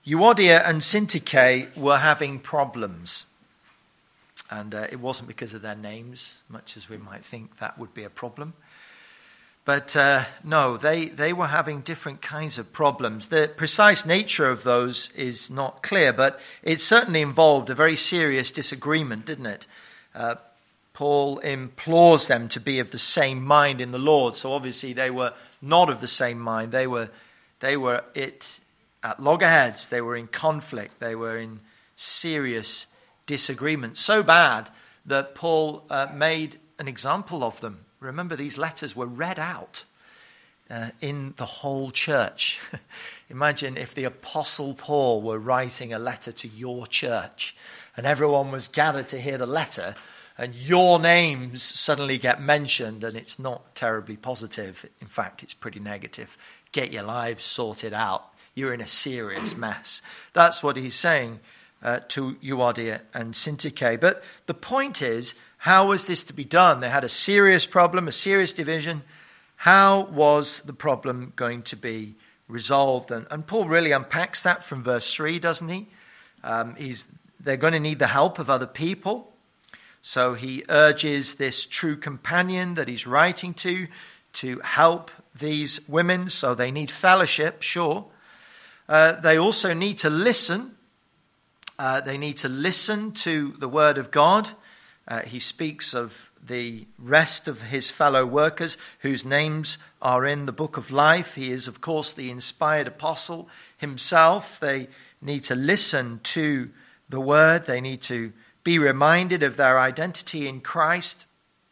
Euodia and Syntyche were having problems. And it wasn't because of their names, much as we might think that would be a problem. But no, they were having different kinds of problems. The precise nature of those is not clear, but it certainly involved a very serious disagreement, didn't it? Paul implores them to be of the same mind in the Lord. So obviously they were not of the same mind. They were at loggerheads. They were in conflict. They were in serious disagreement. So bad that Paul made an example of them. Remember, these letters were read out in the whole church. Imagine if the Apostle Paul were writing a letter to your church and everyone was gathered to hear the letter and your names suddenly get mentioned, and it's not terribly positive. In fact, it's pretty negative. Get your lives sorted out. You're in a serious mess. That's what he's saying to Euodia and Syntyche. But the point is, how was this to be done? They had a serious problem, a serious division. How was the problem going to be resolved? And Paul really unpacks that from verse 3, doesn't he? They're going to need the help of other people. So he urges this true companion that he's writing to help these women. So they need fellowship, sure. They also need to listen. They need to listen to the word of God. He speaks of the rest of his fellow workers whose names are in the book of life. He is, of course, the inspired apostle himself. They need to listen to the word. They need to be reminded of their identity in Christ.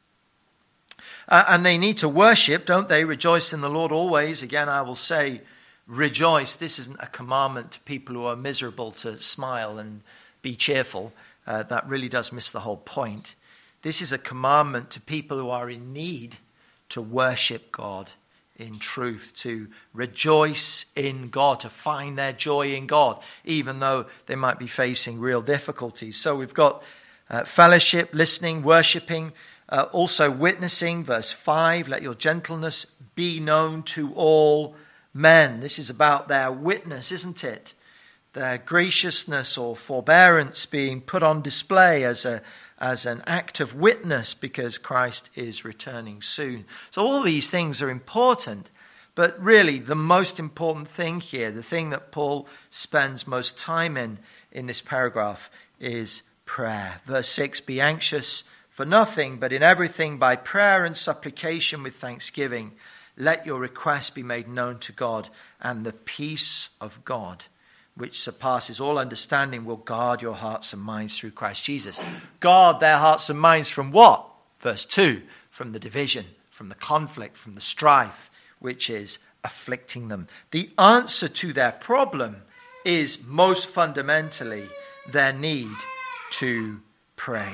And they need to worship, don't they? Rejoice in the Lord always. Again, I will say, rejoice. This isn't a commandment to people who are miserable to smile and be cheerful. That really does miss the whole point. This is a commandment to people who are in need to worship God in truth, to rejoice in God, to find their joy in God, even though they might be facing real difficulties. So we've got fellowship, listening, worshipping, also witnessing. Verse 5, let your gentleness be known to all men. This is about their witness, isn't it? Their graciousness or forbearance being put on display as an act of witness because Christ is returning soon. So all these things are important, but really the most important thing here, the thing that Paul spends most time in this paragraph, is prayer. Verse 6, be anxious for nothing, but in everything by prayer and supplication with thanksgiving, let your requests be made known to God, and the peace of God, which surpasses all understanding, will guard your hearts and minds through Christ Jesus. Guard their hearts and minds from what? Verse 2, from the division, from the conflict, from the strife, which is afflicting them. The answer to their problem is most fundamentally their need to pray.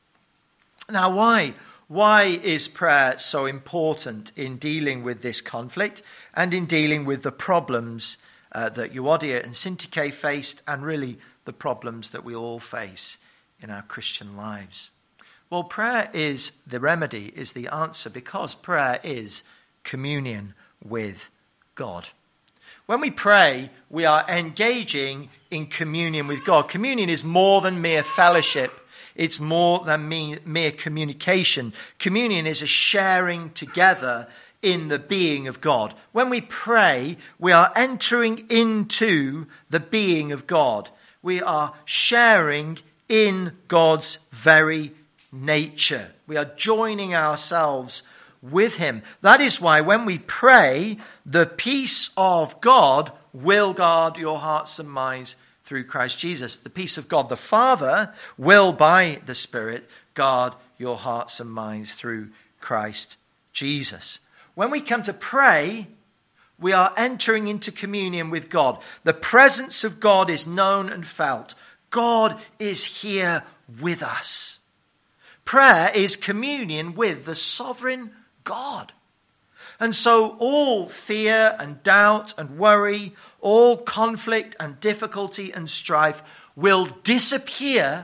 Now, why is prayer so important in dealing with this conflict and in dealing with the problems that Euodia and Syntyche faced, and really the problems that we all face in our Christian lives? Well, prayer is the remedy, is the answer, because prayer is communion with God. When we pray, we are engaging in communion with God. Communion is more than mere fellowship. It's more than mere communication. Communion is a sharing together in the being of God. When we pray, we are entering into the being of God. We are sharing in God's very nature. We are joining ourselves with him. That is why when we pray, the peace of God will guard your hearts and minds through Christ Jesus. The peace of God the Father will, by the Spirit, guard your hearts and minds through Christ Jesus. When we come to pray, we are entering into communion with God. The presence of God is known and felt. God is here with us. Prayer is communion with the sovereign God. And so all fear and doubt and worry, all conflict and difficulty and strife will disappear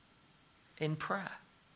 in prayer.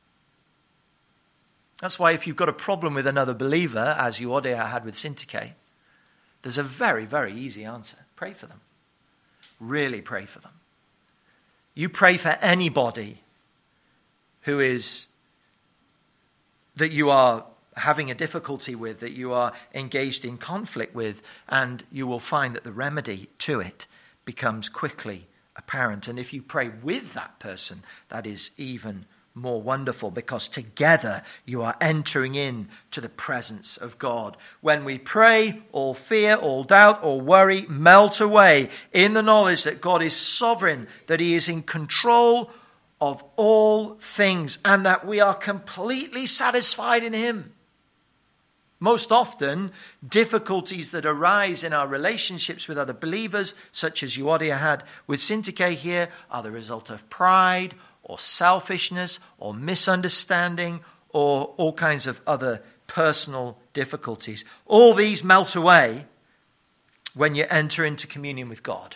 That's why if you've got a problem with another believer, as Euodia had with Syntyche, there's a very, very easy answer. Pray for them. really pray for them. You pray for anybody who is, that you are having a difficulty with, that you are engaged in conflict with, and you will find that the remedy to it becomes quickly apparent. And if you pray with that person, that is even more wonderful, because together you are entering in to the presence of God. When we pray, all fear, all doubt, all worry melt away in the knowledge that God is sovereign, that he is in control of all things, and that we are completely satisfied in him. Most often, difficulties that arise in our relationships with other believers, such as Euodia had with Syntyche here, are the result of pride or selfishness or misunderstanding or all kinds of other personal difficulties. All these melt away when you enter into communion with God.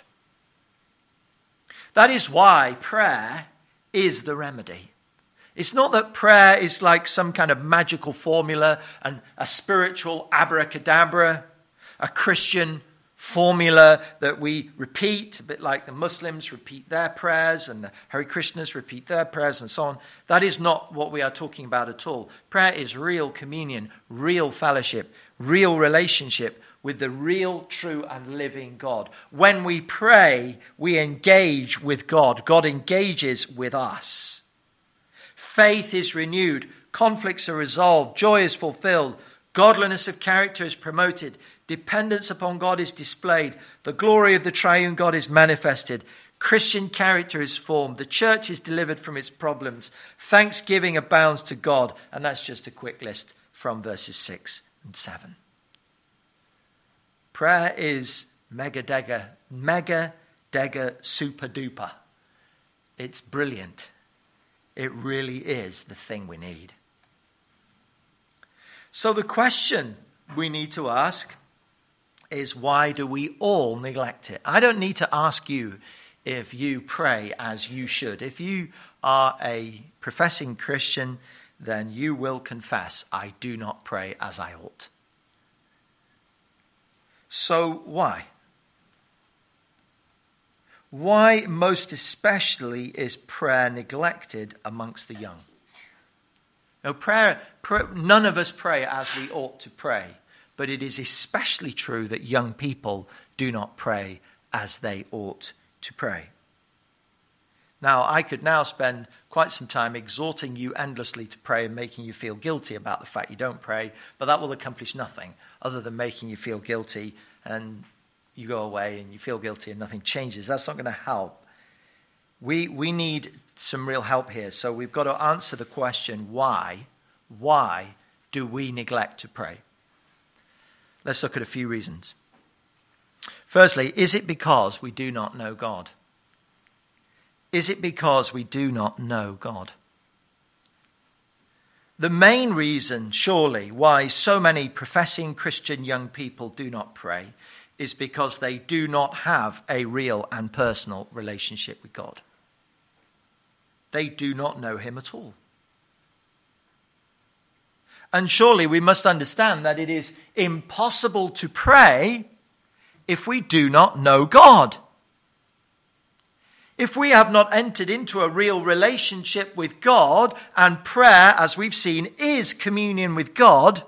That is why prayer is the remedy. It's not that prayer is like some kind of magical formula and a spiritual abracadabra, a Christian formula that we repeat, a bit like the Muslims repeat their prayers and the Hare Krishnas repeat their prayers and so on. That is not what we are talking about at all. Prayer is real communion, real fellowship, real relationship with the real, true, and living God. When we pray, we engage with God. God engages with us. Faith is renewed. Conflicts are resolved. Joy is fulfilled. Godliness of character is promoted. Dependence upon God is displayed. The glory of the triune God is manifested. Christian character is formed. The church is delivered from its problems. Thanksgiving abounds to God. And that's just a quick list from verses 6 and 7. Prayer is mega dega super duper. It's brilliant. It really is the thing we need. So the question we need to ask is, why do we all neglect it? I don't need to ask you if you pray as you should. If you are a professing Christian, then you will confess, I do not pray as I ought. So why? Why most especially is prayer neglected amongst the young? Now, prayer, none of us pray as we ought to pray, but it is especially true that young people do not pray as they ought to pray. Now, I could now spend quite some time exhorting you endlessly to pray and making you feel guilty about the fact you don't pray, but that will accomplish nothing other than making you feel guilty, and you go away and you feel guilty and nothing changes. That's not going to help. We need some real help here. So we've got to answer the question, why? Why do we neglect to pray? Let's look at a few reasons. Firstly, is it because we do not know God? Is it because we do not know God? The main reason, surely, why so many professing Christian young people do not pray is because they do not have a real and personal relationship with God. They do not know him at all. And surely we must understand that it is impossible to pray if we do not know God. If we have not entered into a real relationship with God, and prayer, as we've seen, is communion with God,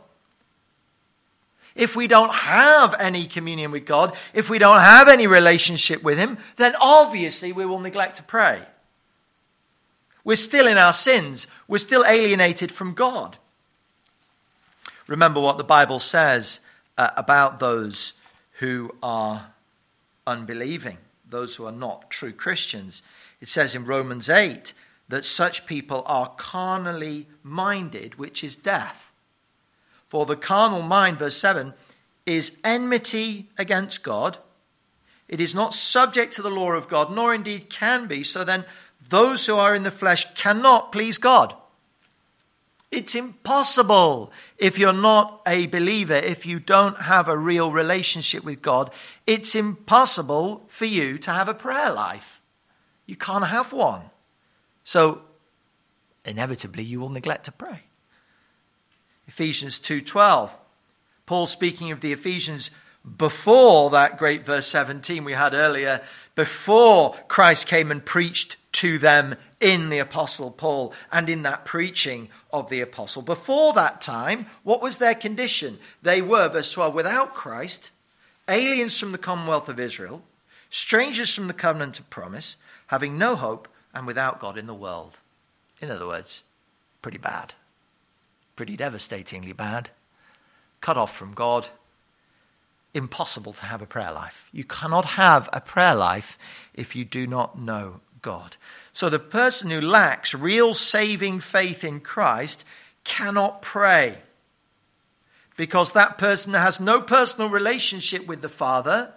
if we don't have any communion with God, if we don't have any relationship with him, then obviously we will neglect to pray. We're still in our sins. We're still alienated from God. Remember what the Bible says about those who are unbelieving, those who are not true Christians. It says in Romans 8 that such people are carnally minded, which is death. For the carnal mind, verse 7, is enmity against God. It is not subject to the law of God, nor indeed can be. So then those who are in the flesh cannot please God. It's impossible if you're not a believer, if you don't have a real relationship with God. It's impossible for you to have a prayer life. You can't have one. So inevitably you will neglect to pray. Ephesians 2:12, Paul, speaking of the Ephesians, before that great verse 17 we had earlier, before Christ came and preached to them in the Apostle Paul and in that preaching of the Apostle. Before that time, what was their condition? They were, verse 12, without Christ, aliens from the commonwealth of Israel, strangers from the covenant of promise, having no hope and without God in the world. In other words, pretty bad. Pretty devastatingly bad. Cut off from God. Impossible to have a prayer life. You cannot have a prayer life if you do not know God. So the person who lacks real saving faith in Christ cannot pray, because that person has no personal relationship with the Father,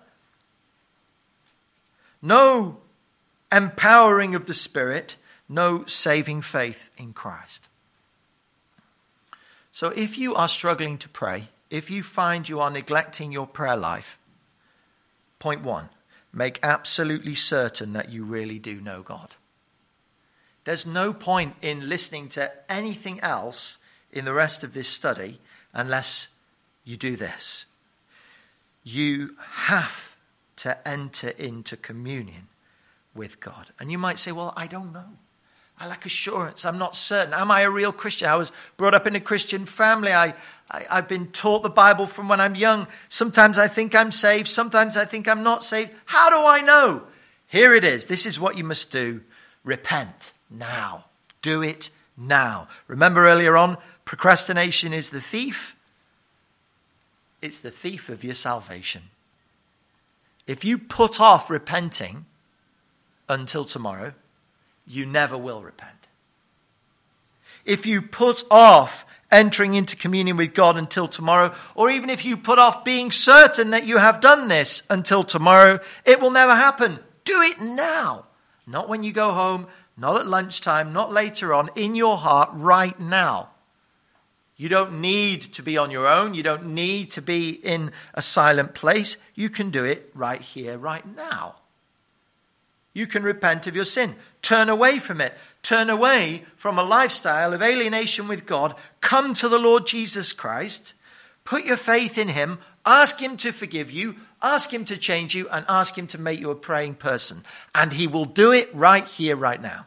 no empowering of the Spirit, no saving faith in Christ. So if you are struggling to pray, if you find you are neglecting your prayer life, point one, make absolutely certain that you really do know God. There's no point in listening to anything else in the rest of this study unless you do this. You have to enter into communion with God. And you might say, well, I don't know. I lack assurance. I'm not certain. Am I a real Christian? I was brought up in a Christian family. I've been taught the Bible from when I'm young. Sometimes I think I'm saved. Sometimes I think I'm not saved. How do I know? Here it is. This is what you must do. Repent now. Do it now. Remember earlier on, procrastination is the thief. It's the thief of your salvation. If you put off repenting until tomorrow, you never will repent. If you put off entering into communion with God until tomorrow, or even if you put off being certain that you have done this until tomorrow, it will never happen. Do it now. Not when you go home, not at lunchtime, not later on, in your heart right now. You don't need to be on your own. You don't need to be in a silent place. You can do it right here, right now. You can repent of your sin. Turn away from it. Turn away from a lifestyle of alienation with God. Come to the Lord Jesus Christ. Put your faith in him. Ask him to forgive you. Ask him to change you. And ask him to make you a praying person. And he will do it right here, right now.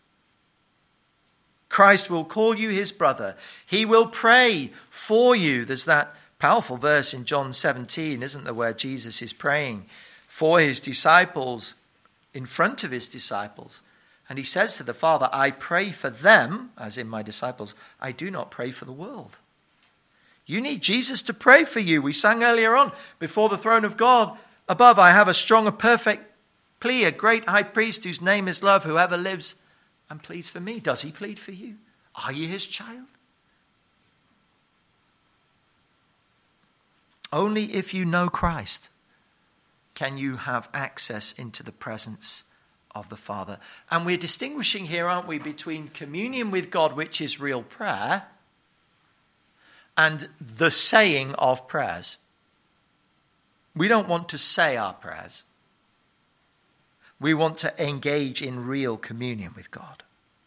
Christ will call you his brother. He will pray for you. There's that powerful verse in John 17, isn't there, where Jesus is praying for his disciples, in front of his disciples. And he says to the Father, I pray for them, as in my disciples. I do not pray for the world. You need Jesus to pray for you. We sang earlier on, before the throne of God above, I have a strong and perfect plea, a great high priest whose name is love, whoever lives and pleads for me. Does he plead for you? Are you his child? Only if you know Christ can you have access into the presence of the Father. And we're distinguishing here, aren't we, between communion with God, which is real prayer, and the saying of prayers. We don't want to say our prayers. We want to engage in real communion with God.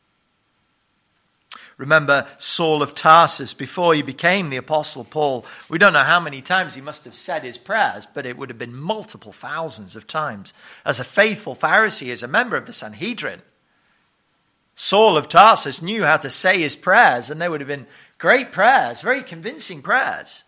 Remember Saul of Tarsus, before he became the Apostle Paul, we don't know how many times he must have said his prayers, but it would have been multiple thousands of times. As a faithful Pharisee, as a member of the Sanhedrin, Saul of Tarsus knew how to say his prayers, and they would have been great prayers, very convincing prayers.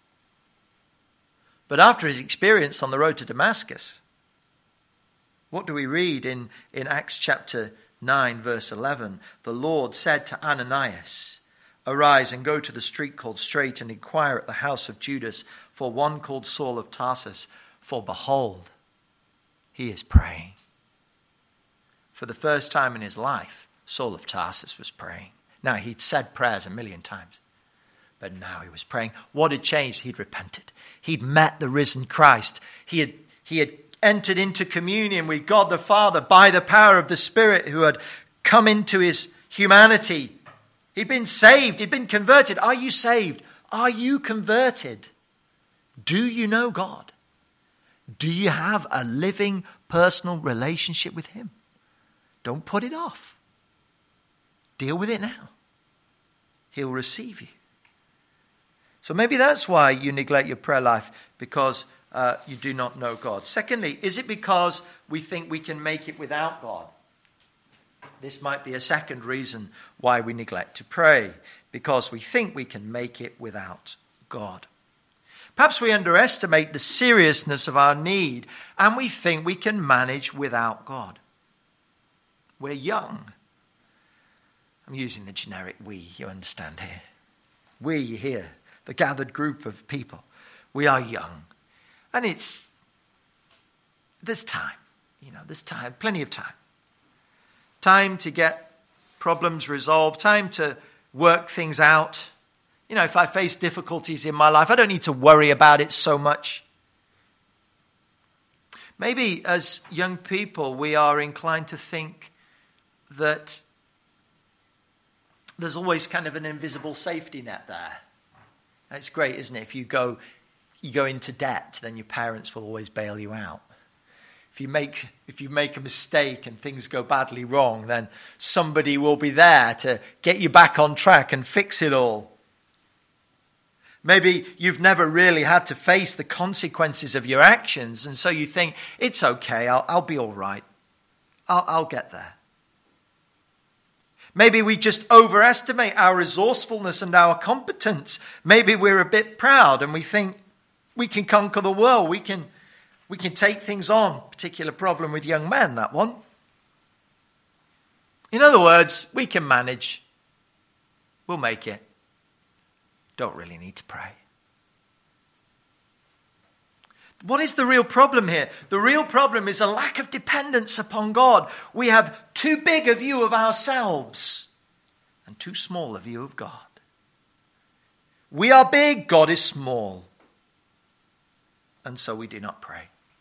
But after his experience on the road to Damascus, what do we read in Acts chapter 9, verse 11? The Lord said to Ananias, arise and go to the street called Straight and inquire at the house of Judas for one called Saul of Tarsus, for behold, he is praying. For the first time in his life, Saul of Tarsus was praying. Now, he'd said prayers 1,000,000 times, but now he was praying. What had changed? He'd repented. He'd met the risen Christ. He had entered into communion with God the Father by the power of the Spirit who had come into his humanity. He'd been saved. He'd been converted. Are you saved? Are you converted? Do you know God? Do you have a living personal relationship with him? Don't put it off. Deal with it now. He'll receive you. So maybe that's why you neglect your prayer life, because you do not know God. Secondly, is it because we think we can make it without God? This might be a second reason why we neglect to pray, because we think we can make it without God. Perhaps we underestimate the seriousness of our need, and we think we can manage without God. We're young. I'm using the generic we, you understand here. We here, the gathered group of people, we are young. And there's time, there's time, plenty of time. Time to get problems resolved, time to work things out. If I face difficulties in my life, I don't need to worry about it so much. Maybe as young people, we are inclined to think that there's always kind of an invisible safety net there. It's great, isn't it? If you go into debt, then your parents will always bail you out. If you make a mistake and things go badly wrong, then somebody will be there to get you back on track and fix it all. Maybe you've never really had to face the consequences of your actions, and so you think, it's okay, I'll be all right. I'll get there. Maybe we just overestimate our resourcefulness and our competence. Maybe we're a bit proud and we think we can conquer the world. We can take things on. Particular problem with young men, that one. In other words, we can manage. We'll make it. Don't really need to pray. What is the real problem here? The real problem is a lack of dependence upon God. We have too big a view of ourselves and too small a view of God. We are big, God is small. And so we do not pray.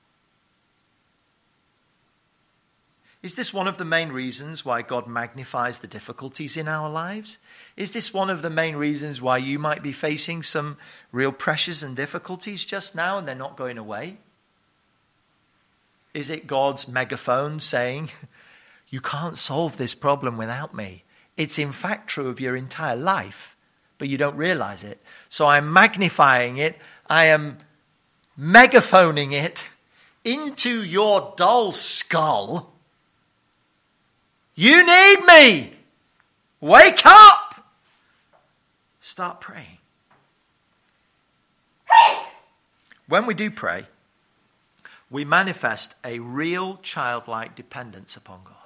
Is this one of the main reasons why God magnifies the difficulties in our lives? Is this one of the main reasons why you might be facing some real pressures and difficulties just now and they're not going away? Is it God's megaphone saying, you can't solve this problem without me? It's in fact true of your entire life, but you don't realize it. So I'm magnifying it. I am megaphoning it into your dull skull. You need me. Wake up. Start praying. When we do pray, we manifest a real childlike dependence upon God.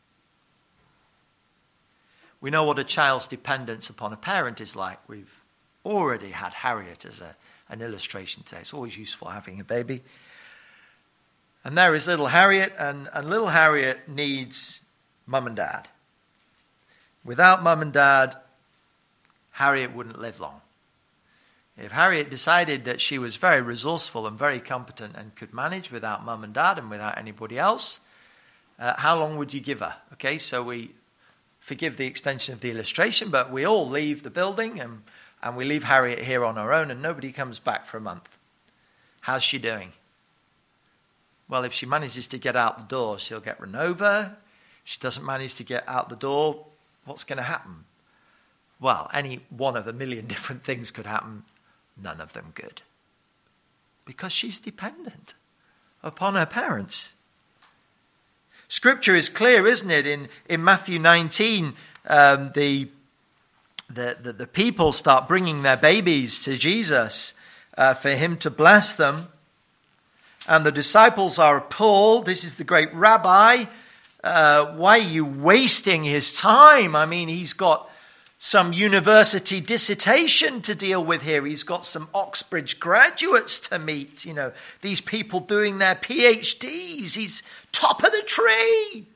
We know what a child's dependence upon a parent is like. We've already had Harriet as an illustration today. It's always useful having a baby. And there is little Harriet, and little Harriet needs Mum and Dad. Without Mum and Dad, Harriet wouldn't live long. If Harriet decided that she was very resourceful and very competent and could manage without Mum and Dad and without anybody else, how long would you give her? Okay, so we forgive the extension of the illustration, but we all leave the building and we leave Harriet here on her own and nobody comes back for a month. How's she doing? Well, if she manages to get out the door, she'll get run over. If she doesn't manage to get out the door, what's going to happen? Well, any one of a million different things could happen. None of them good. Because she's dependent upon her parents. Scripture is clear, isn't it? In Matthew 19, the people start bringing their babies to Jesus for him to bless them. And the disciples are appalled. This is the great rabbi. Why are you wasting his time? I mean, he's got some university dissertation to deal with here. He's got some Oxbridge graduates to meet. These people doing their PhDs. He's top of the tree.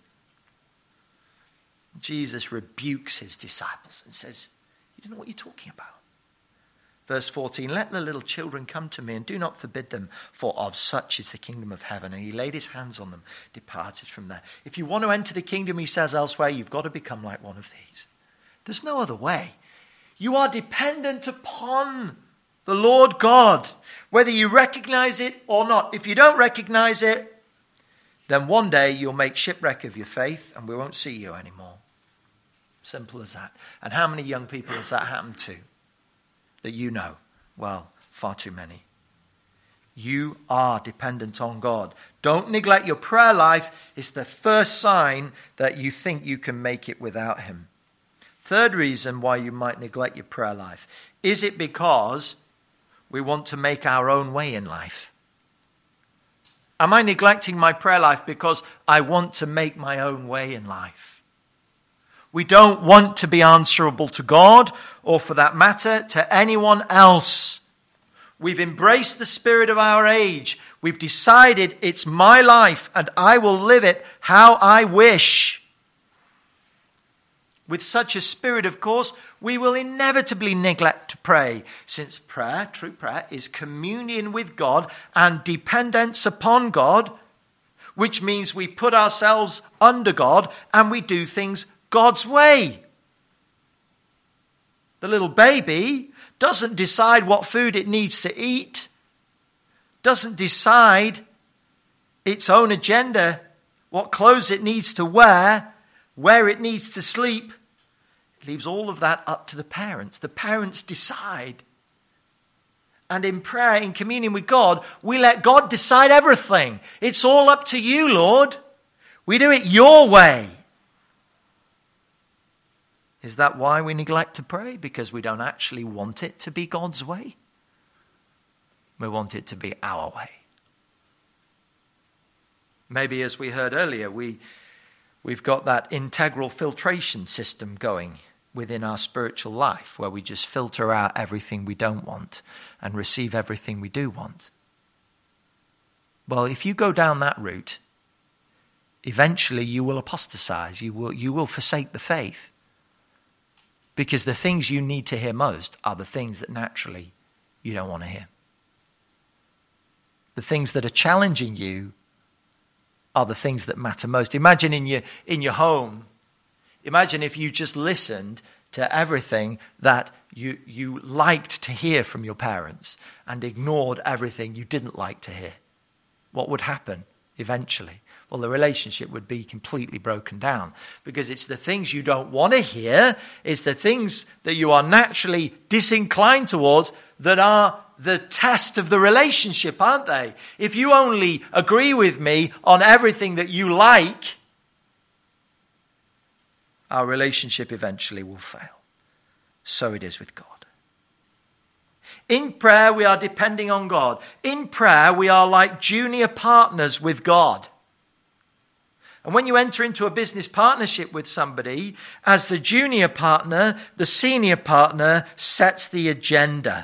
Jesus rebukes his disciples and says, you don't know what you're talking about. Verse 14, let the little children come to me and do not forbid them, for of such is the kingdom of heaven. And he laid his hands on them, departed from there. If you want to enter the kingdom, he says elsewhere, you've got to become like one of these. There's no other way. You are dependent upon the Lord God, whether you recognize it or not. If you don't recognize it, then one day you'll make shipwreck of your faith and we won't see you anymore. Simple as that. And how many young people has that happened to? That you know? Well, far too many. you are dependent on God. Don't neglect your prayer life. It's the first sign that you think you can make it without him. Third reason why you might neglect your prayer life. Is it because we want to make our own way in life? Am I neglecting my prayer life because I want to make my own way in life? We don't want to be answerable to God, or for that matter, to anyone else. We've embraced the spirit of our age. We've decided it's my life and I will live it how I wish. With such a spirit, of course, we will inevitably neglect to pray, since prayer, true prayer, is communion with God and dependence upon God, which means we put ourselves under God and we do things God's way. The little baby doesn't decide what food it needs to eat, doesn't decide its own agenda, what clothes it needs to wear, where it needs to sleep. It leaves all of that up to the parents. The parents decide. And in prayer, in communion with God, we let God decide everything. It's all up to you, Lord. We do it your way. Is that why we neglect to pray? Because we don't actually want it to be God's way? We want it to be our way. Maybe, as we heard earlier, we've got that integral filtration system going within our spiritual life, where we just filter out everything we don't want and receive everything we do want. Well, if you go down that route, eventually you will apostatize. You will forsake the faith. Because the things you need to hear most are the things that naturally you don't want to hear. The things that are challenging you are the things that matter most. Imagine in your home, imagine if you just listened to everything that you liked to hear from your parents and ignored everything you didn't like to hear. What would happen eventually? Well, the relationship would be completely broken down, because it's the things you don't want to hear, it's the things that you are naturally disinclined towards that are the test of the relationship, aren't they? If you only agree with me on everything that you like, our relationship eventually will fail. So it is with God. In prayer, we are depending on God. In prayer, we are like junior partners with God. And when you enter into a business partnership with somebody, as the junior partner, the senior partner sets the agenda.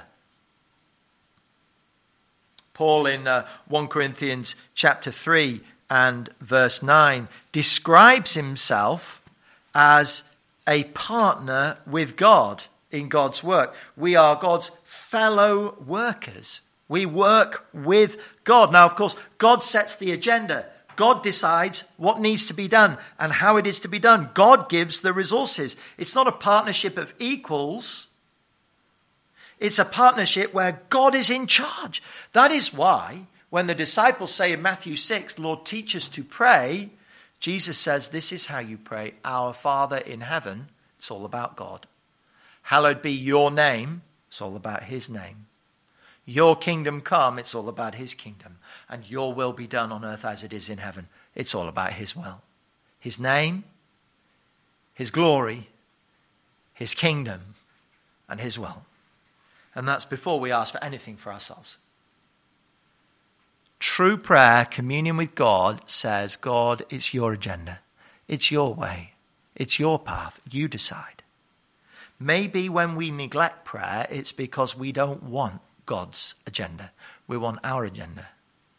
Paul in 1 Corinthians chapter 3 and verse 9 describes himself as a partner with God in God's work. We are God's fellow workers. We work with God. Now, of course, God sets the agenda. God decides what needs to be done and how it is to be done. God gives the resources. It's not a partnership of equals. It's a partnership where God is in charge. That is why when the disciples say in Matthew 6, Lord, teach us to pray, Jesus says, this is how you pray. Our Father in heaven. It's all about God. Hallowed be your name. It's all about his name. Your kingdom come, it's all about his kingdom. And your will be done on earth as it is in heaven. It's all about his will. His name, his glory, his kingdom, and his will. And that's before we ask for anything for ourselves. True prayer, communion with God, says, God, it's your agenda. It's your way. It's your path. You decide. Maybe when we neglect prayer, it's because we don't want God's agenda. We want our agenda.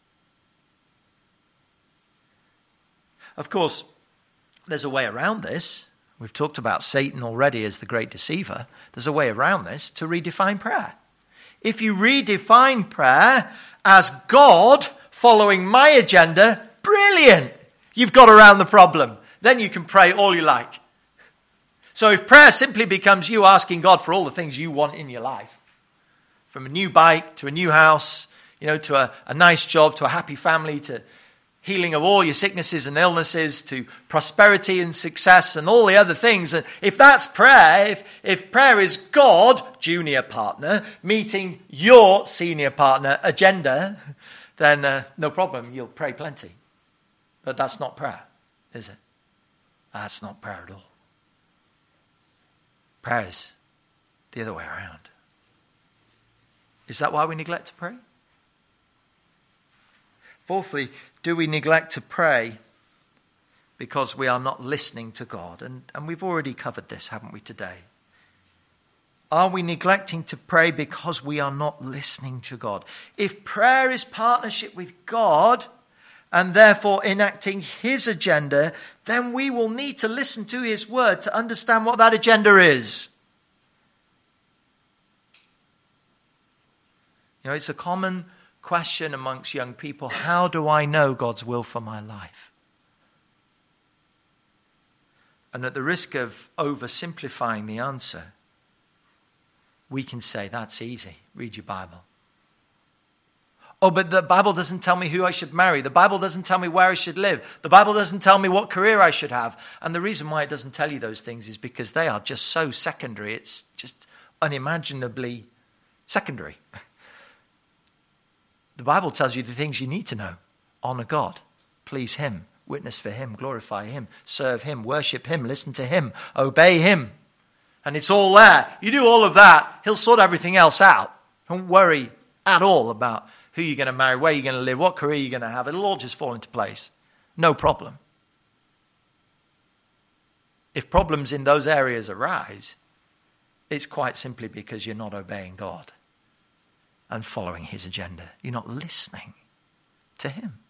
Of course, there's a way around this. We've talked about Satan already as the great deceiver. There's a way around this to redefine prayer. If you redefine prayer as God following my agenda, brilliant. You've got around the problem. Then you can pray all you like. So if prayer simply becomes you asking God for all the things you want in your life, from a new bike to a new house, to a nice job, to a happy family, to healing of all your sicknesses and illnesses, to prosperity and success and all the other things. And if that's prayer, if prayer is God, junior partner, meeting your senior partner agenda, then no problem, you'll pray plenty. But that's not prayer, is it? That's not prayer at all. Prayer is the other way around. Is that why we neglect to pray? Fourthly, do we neglect to pray because we are not listening to God? And we've already covered this, haven't we, today? Are we neglecting to pray because we are not listening to God? If prayer is partnership with God and therefore enacting his agenda, then we will need to listen to his word to understand what that agenda is. You know, it's a common question amongst young people. How do I know God's will for my life? And at the risk of oversimplifying the answer, we can say, that's easy. Read your Bible. Oh, but the Bible doesn't tell me who I should marry. The Bible doesn't tell me where I should live. The Bible doesn't tell me what career I should have. And the reason why it doesn't tell you those things is because they are just so secondary. It's just unimaginably secondary. The Bible tells you the things you need to know. Honor God. Please him. Witness for him. Glorify him. Serve him. Worship him. Listen to him. Obey him. And it's all there. You do all of that, he'll sort everything else out. Don't worry at all about who you're going to marry, where you're going to live, what career you're going to have. It'll all just fall into place. No problem. If problems in those areas arise, it's quite simply because you're not obeying God and following his agenda. You're not listening to him.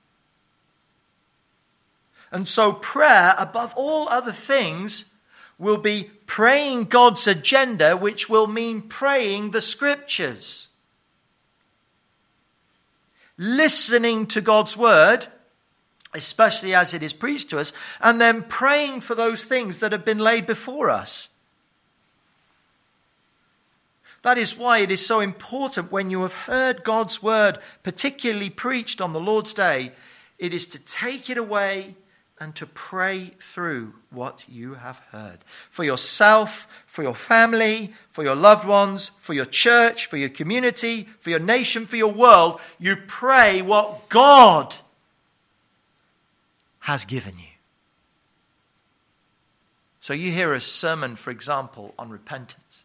And so prayer, above all other things, will be praying God's agenda, which will mean praying the scriptures. Listening to God's word, especially as it is preached to us, and then praying for those things that have been laid before us. That is why it is so important when you have heard God's word, particularly preached on the Lord's Day, it is to take it away and to pray through what you have heard. For yourself, for your family, for your loved ones, for your church, for your community, for your nation, for your world, you pray what God has given you. So you hear a sermon, for example, on repentance.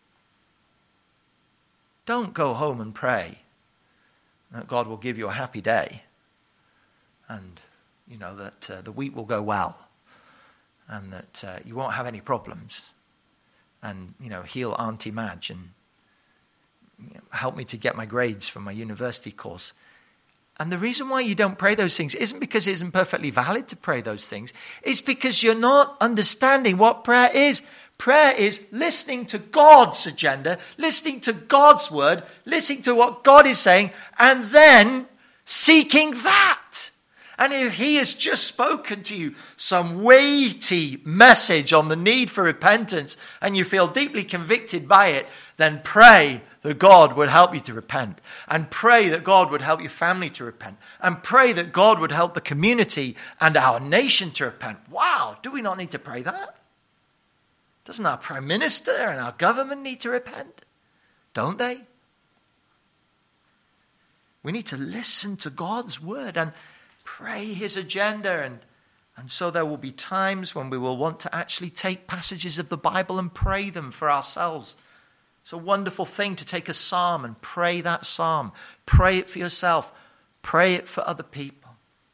Don't go home and pray that God will give you a happy day and that the week will go well and that you won't have any problems and, heal Auntie Madge and help me to get my grades for my university course. And the reason why you don't pray those things isn't because it isn't perfectly valid to pray those things. It's because you're not understanding what prayer is. Prayer is listening to God's agenda, listening to God's word, listening to what God is saying, and then seeking that. And if he has just spoken to you some weighty message on the need for repentance and you feel deeply convicted by it, then pray that God would help you to repent. And pray that God would help your family to repent. And pray that God would help the community and our nation to repent. Wow, do we not need to pray that? Doesn't our Prime Minister and our government need to repent? Don't they? We need to listen to God's word and pray his agenda. And so there will be times when we will want to actually take passages of the Bible and pray them for ourselves. It's a wonderful thing to take a psalm and pray that psalm. Pray it for yourself. Pray it for other people.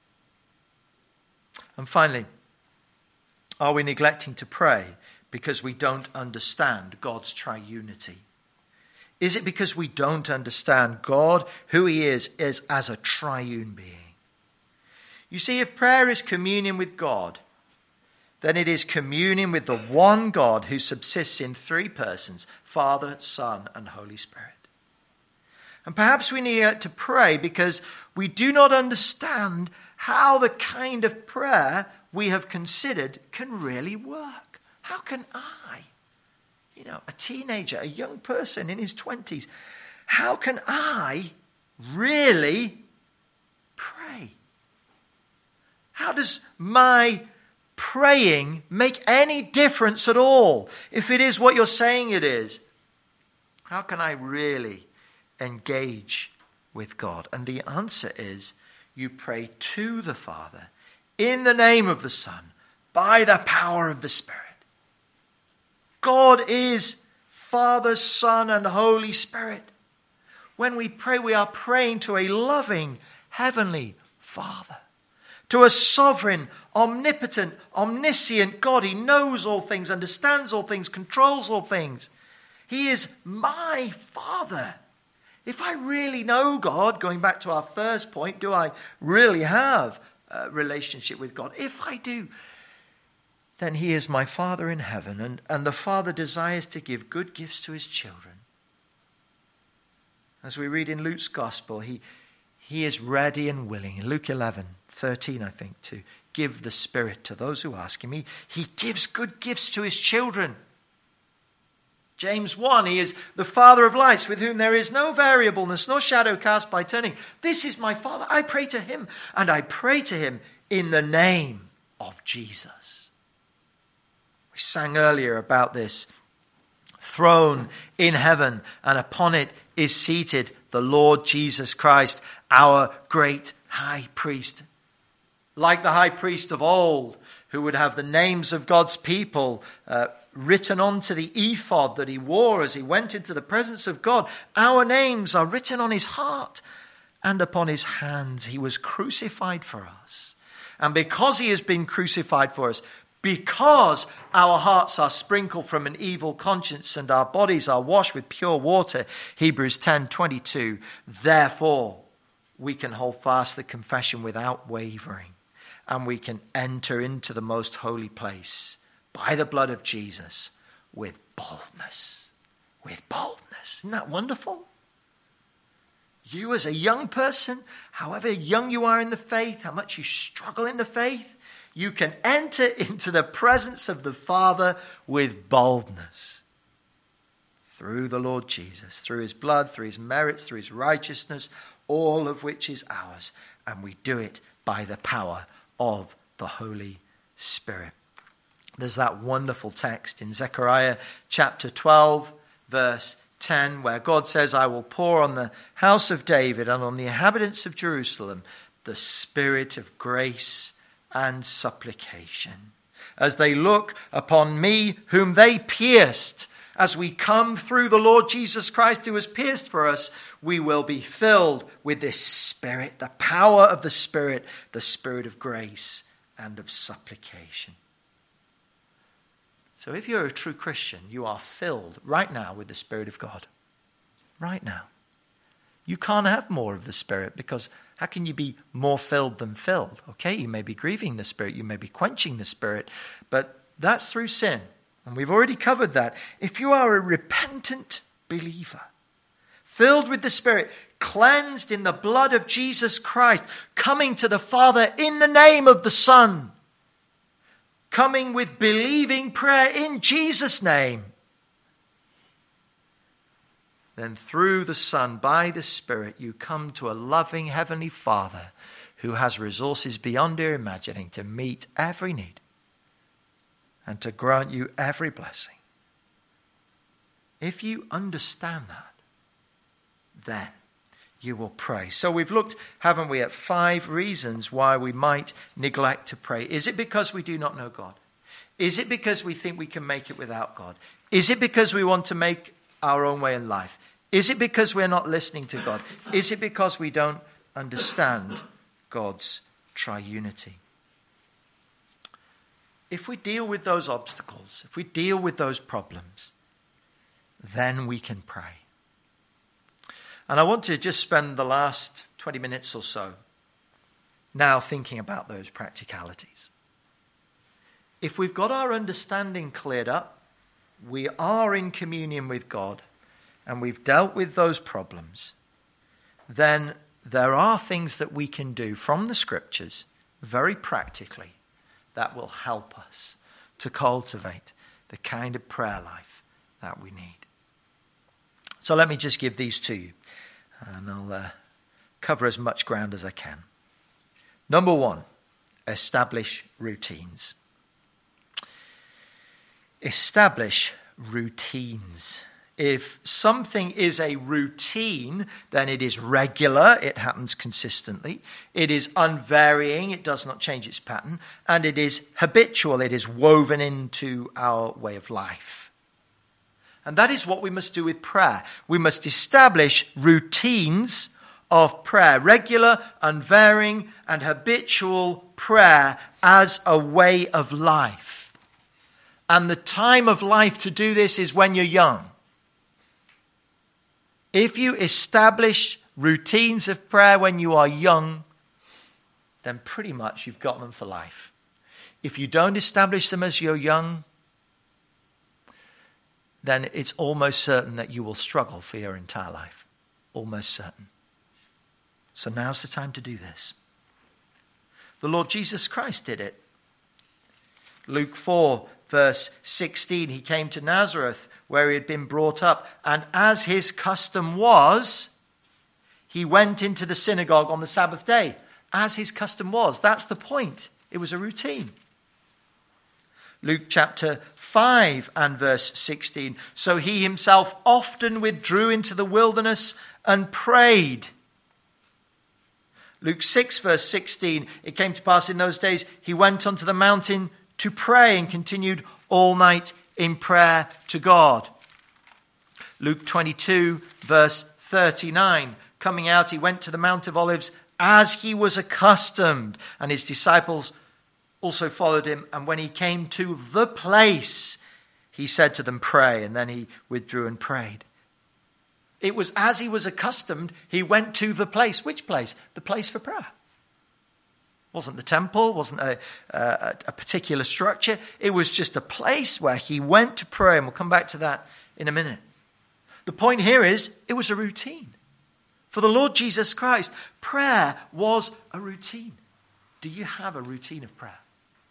And finally, are we neglecting to pray because we don't understand God's triunity? Is it because we don't understand God, who he is as a triune being? You see, if prayer is communion with God, then it is communion with the one God who subsists in three persons, Father, Son, and Holy Spirit. And perhaps we need to pray because we do not understand how the kind of prayer we have considered can really work. How can I, a teenager, a young person in his 20s, how can I really pray? How does my praying make any difference at all if it is what you're saying it is? How can I really engage with God? And the answer is, you pray to the Father in the name of the Son by the power of the Spirit. God is Father, Son, and Holy Spirit. When we pray, we are praying to a loving, heavenly Father, to a sovereign, omnipotent, omniscient God. He knows all things, understands all things, controls all things. He is my Father. If I really know God, going back to our first point, do I really have a relationship with God? If I do, then he is my Father in heaven, and the Father desires to give good gifts to his children. As we read in Luke's Gospel, he is ready and willing, in Luke 11:13, I think, to give the Spirit to those who ask him. He gives good gifts to his children. James 1, he is the Father of lights, with whom there is no variableness, nor shadow cast by turning. This is my Father. I pray to him, and I pray to him in the name of Jesus. We sang earlier about this throne in heaven, and upon it is seated the Lord Jesus Christ, our great high priest. Like the high priest of old, who would have the names of God's people written onto the ephod that he wore as he went into the presence of God. Our names are written on his heart and upon his hands. He was crucified for us. And because he has been crucified for us, because our hearts are sprinkled from an evil conscience and our bodies are washed with pure water, Hebrews 10:22, therefore we can hold fast the confession without wavering, and we can enter into the most holy place by the blood of Jesus with boldness. With boldness. Isn't that wonderful? You as a young person, however young you are in the faith, how much you struggle in the faith, you can enter into the presence of the Father with boldness. Through the Lord Jesus, through his blood, through his merits, through his righteousness, all of which is ours. And we do it by the power of the Holy Spirit. There's that wonderful text in Zechariah chapter 12, verse 10, where God says, I will pour on the house of David and on the inhabitants of Jerusalem the spirit of grace and supplication, as they look upon me whom they pierced. As we come through the Lord Jesus Christ who was pierced for us, we will be filled with this Spirit, the power of the Spirit of grace and of supplication. So if you're a true Christian, you are filled right now with the Spirit of God. Right now. You can't have more of the Spirit, because how can you be more filled than filled? Okay, you may be grieving the Spirit, you may be quenching the Spirit, but that's through sin. And we've already covered that. If you are a repentant believer, filled with the Spirit, cleansed in the blood of Jesus Christ, coming to the Father in the name of the Son, coming with believing prayer in Jesus' name, then through the Son, by the Spirit, you come to a loving Heavenly Father who has resources beyond your imagining to meet every need and to grant you every blessing. If you understand that, then you will pray. So we've looked, haven't we, at 5 reasons why we might neglect to pray. Is it because we do not know God? Is it because we think we can make it without God? Is it because we want to make our own way in life? Is it because we're not listening to God? Is it because we don't understand God's triunity? If we deal with those obstacles, if we deal with those problems, then we can pray. And I want to just spend the last 20 minutes or so now thinking about those practicalities. If we've got our understanding cleared up, we are in communion with God, and we've dealt with those problems, then there are things that we can do from the Scriptures, very practically, that will help us to cultivate the kind of prayer life that we need. So let me just give these to you, and I'll cover as much ground as I can. Number 1, establish routines. Establish routines If something is a routine, then it is regular, it happens consistently. It is unvarying, it does not change its pattern. And it is habitual, it is woven into our way of life. And that is what we must do with prayer. We must establish routines of prayer, regular, unvarying, and habitual prayer as a way of life. And the time of life to do this is when you're young. If you establish routines of prayer when you are young, then pretty much you've got them for life. If you don't establish them as you're young, then it's almost certain that you will struggle for your entire life. Almost certain. So now's the time to do this. The Lord Jesus Christ did it. Luke 4, verse 16, he came to Nazareth where he had been brought up. And as his custom was, he went into the synagogue on the Sabbath day. As his custom was. That's the point. It was a routine. Luke chapter 5 and verse 16. So he himself often withdrew into the wilderness and prayed. Luke 6 verse 16. It came to pass in those days, he went onto the mountain to pray and continued all night in prayer to God. Luke 22 verse 39. Coming out, he went to the Mount of Olives as he was accustomed, and his disciples also followed him. And when he came to the place, he said to them, pray. And then he withdrew and prayed. It was as he was accustomed, he went to the place. Which place? The place for prayer. Wasn't the temple, wasn't a particular structure. It was just a place where he went to pray. And we'll come back to that in a minute. The point here is, it was a routine. For the Lord Jesus Christ, prayer was a routine. Do you have a routine of prayer?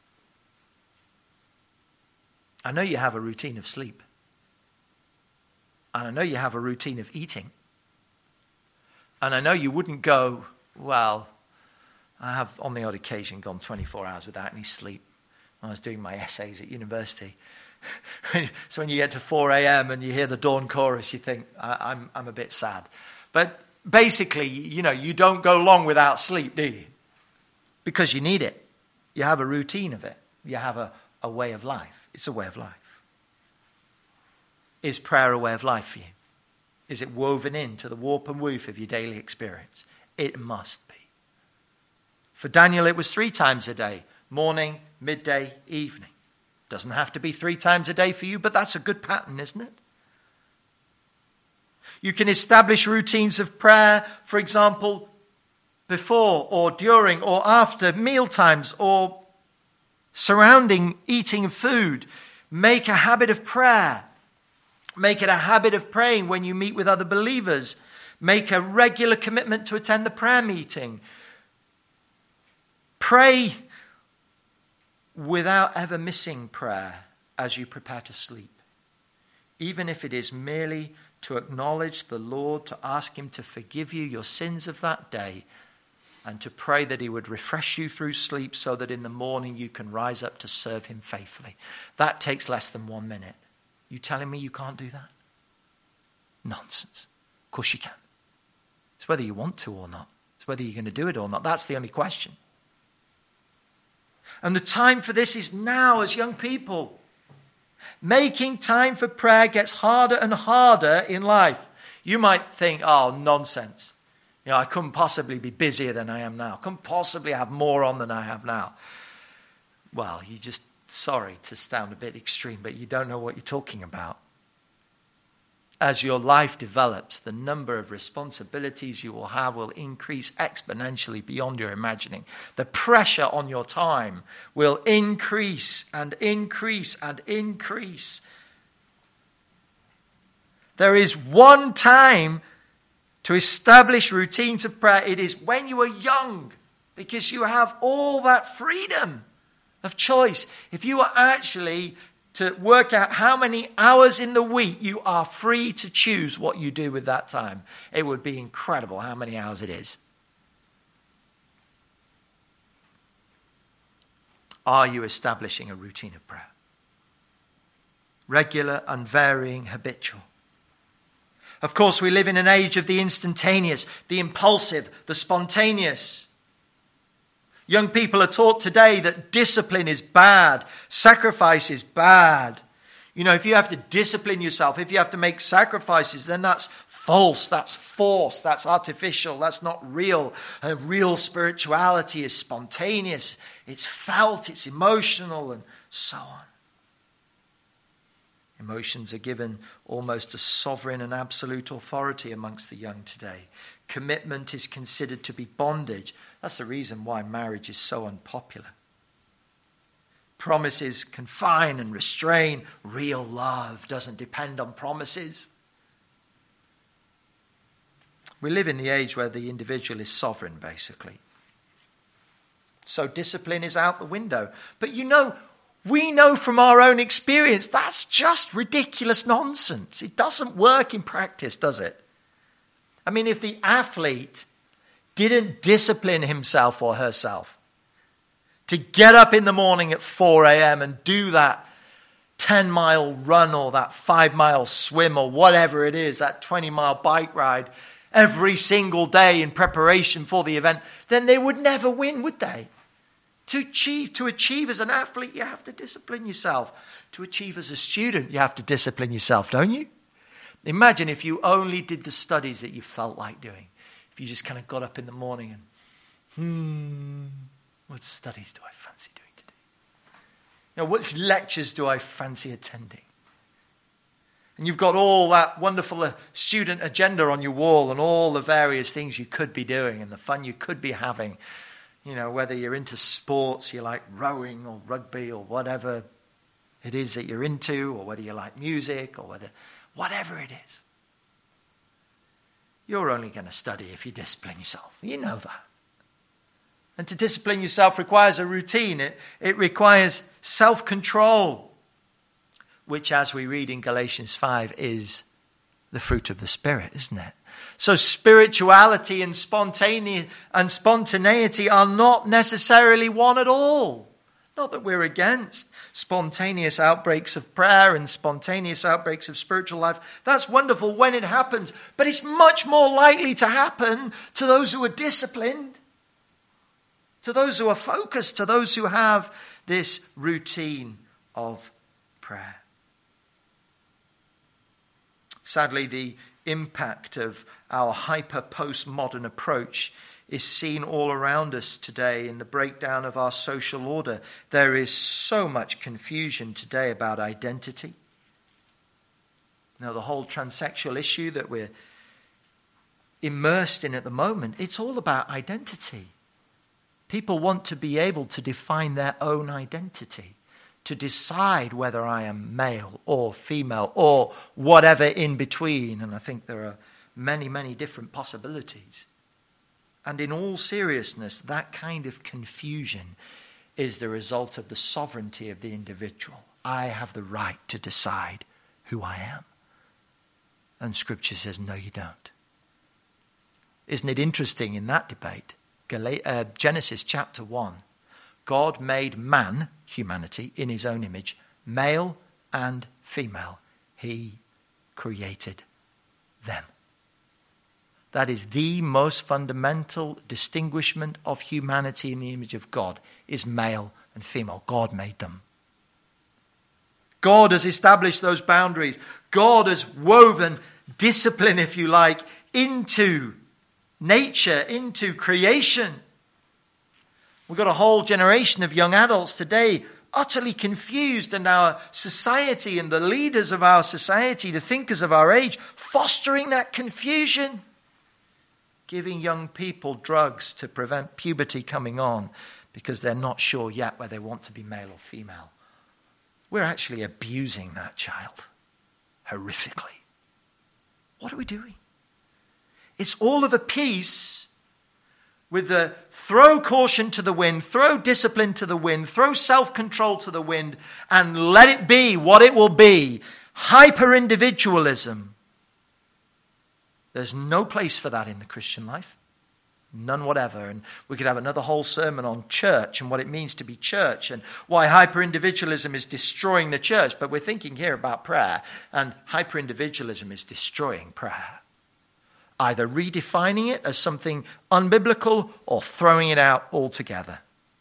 I know you have a routine of sleep. And I know you have a routine of eating. And I know you wouldn't go, well, I have on the odd occasion gone 24 hours without any sleep. I was doing my essays at university. So when you get to 4 a.m. and you hear the dawn chorus, you think, I'm a bit sad. But basically, you don't go long without sleep, do you? Because you need it. You have a routine of it. You have a way of life. It's a way of life. Is prayer a way of life for you? Is it woven into the warp and woof of your daily experience? It must be. For Daniel, it was 3 times a day. Morning, midday, evening. Doesn't have to be 3 times a day for you, but that's a good pattern, isn't it? You can establish routines of prayer, for example, before or during or after meal times or surrounding eating of food. Make a habit of prayer. Make it a habit of praying when you meet with other believers. Make a regular commitment to attend the prayer meeting. Pray without ever missing prayer as you prepare to sleep. Even if it is merely to acknowledge the Lord, to ask him to forgive you your sins of that day, and to pray that he would refresh you through sleep so that in the morning you can rise up to serve him faithfully. That takes less than 1 minute. You telling me you can't do that? Nonsense. Of course you can. It's whether you want to or not. It's whether you're going to do it or not. That's the only question. And the time for this is now as young people. Making time for prayer gets harder and harder in life. You might think, oh, nonsense. I couldn't possibly be busier than I am now. I couldn't possibly have more on than I have now. Well, you're just sorry to sound a bit extreme, but you don't know what you're talking about. As your life develops, the number of responsibilities you will have will increase exponentially beyond your imagining. The pressure on your time will increase and increase and increase. There is one time to establish routines of prayer. It is when you are young, because you have all that freedom of choice. If you are actually to work out how many hours in the week you are free to choose what you do with that time, it would be incredible how many hours it is. Are you establishing a routine of prayer? Regular, unvarying, habitual. Of course, we live in an age of the instantaneous, the impulsive, the spontaneous. Young people are taught today that discipline is bad, sacrifice is bad. You know, if you have to discipline yourself, if you have to make sacrifices, then that's false, that's forced, that's artificial, that's not real. Real spirituality is spontaneous, it's felt, it's emotional, and so on. Emotions are given almost a sovereign and absolute authority amongst the young today. Commitment is considered to be bondage. That's the reason why marriage is so unpopular. Promises confine and restrain. Real love doesn't depend on promises. We live in the age where the individual is sovereign, basically. So discipline is out the window. But you know, we know from our own experience that's just ridiculous nonsense. It doesn't work in practice, does it? I mean, if the athlete didn't discipline himself or herself to get up in the morning at 4 a.m. and do that 10-mile run or that 5-mile swim or whatever it is, that 20-mile bike ride every single day in preparation for the event, then they would never win, would they? To achieve as an athlete, you have to discipline yourself. To achieve as a student, you have to discipline yourself, don't you? Imagine if you only did the studies that you felt like doing. If you just kind of got up in the morning and, what studies do I fancy doing today? You know, which lectures do I fancy attending? And you've got all that wonderful student agenda on your wall and all the various things you could be doing and the fun you could be having. You know, whether you're into sports, you like rowing or rugby or whatever it is that you're into, or whether you like music or whatever it is. You're only going to study if you discipline yourself. You know that. And to discipline yourself requires a routine. It requires self-control, which, as we read in Galatians 5, is the fruit of the Spirit, isn't it? So spirituality and spontaneity are not necessarily one at all. Not that we're against spontaneous outbreaks of prayer and spontaneous outbreaks of spiritual life. That's wonderful when it happens, but it's much more likely to happen to those who are disciplined, to those who are focused, to those who have this routine of prayer. Sadly, the impact of our hyper-postmodern approach is seen all around us today in the breakdown of our social order. There is so much confusion today about identity. Now, the whole transsexual issue that we're immersed in at the moment, it's all about identity. People want to be able to define their own identity, to decide whether I am male or female or whatever in between. And I think there are many, many different possibilities. And in all seriousness, that kind of confusion is the result of the sovereignty of the individual. I have the right to decide who I am. And Scripture says, no, you don't. Isn't it interesting in that debate? Genesis chapter 1. God made man, humanity, in his own image, male and female. He created them. That is the most fundamental distinguishment of humanity in the image of God, is male and female. God made them. God has established those boundaries. God has woven discipline, if you like, into nature, into creation. We've got a whole generation of young adults today utterly confused, and our society and the leaders of our society, the thinkers of our age, fostering that confusion. Giving young people drugs to prevent puberty coming on because they're not sure yet whether they want to be male or female. We're actually abusing that child horrifically. What are we doing? It's all of a piece with the throw caution to the wind, throw discipline to the wind, throw self-control to the wind, and let it be what it will be. Hyper-individualism. There's no place for that in the Christian life. None whatever. And we could have another whole sermon on church and what it means to be church and why hyper-individualism is destroying the church. But we're thinking here about prayer, and hyper-individualism is destroying prayer. Either redefining it as something unbiblical or throwing it out altogether.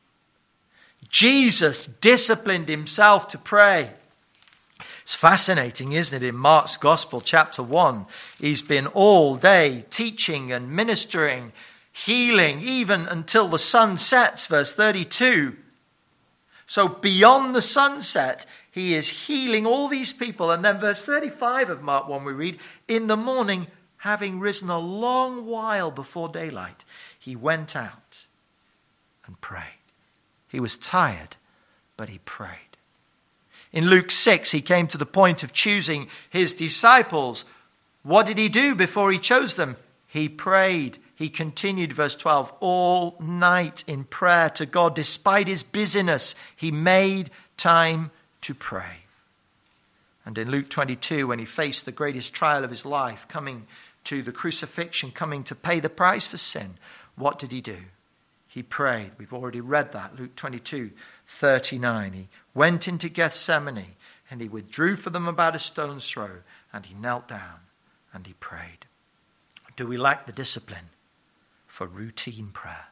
Jesus disciplined himself to pray. It's fascinating, isn't it? In Mark's Gospel, chapter 1, he's been all day teaching and ministering, healing, even until the sun sets, verse 32. So beyond the sunset, he is healing all these people. And then verse 35 of Mark 1 we read, in the morning, having risen a long while before daylight, he went out and prayed. He was tired, but he prayed. In Luke 6, he came to the point of choosing his disciples. What did he do before he chose them? He prayed. He continued, verse 12, all night in prayer to God. Despite his busyness, he made time to pray. And in Luke 22, when he faced the greatest trial of his life, coming to the crucifixion, coming to pay the price for sin, what did he do? He prayed. We've already read that, Luke 22:39. He went into Gethsemane and he withdrew for them about a stone's throw and he knelt down and he prayed. Do we lack the discipline for routine prayer?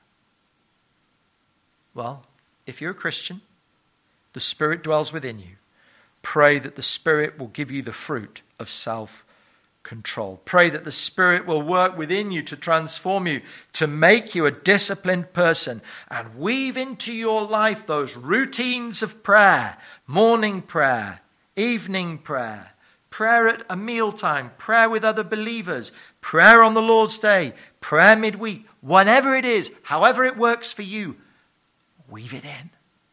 Well, if you're a Christian, the Spirit dwells within you. Pray that the Spirit will give you the fruit of self-control. Pray that the Spirit will work within you to transform you, to make you a disciplined person, and weave into your life those routines of prayer, morning prayer, evening prayer, prayer at a mealtime, prayer with other believers, prayer on the Lord's Day, prayer midweek, whatever it is, however it works for you, weave it in.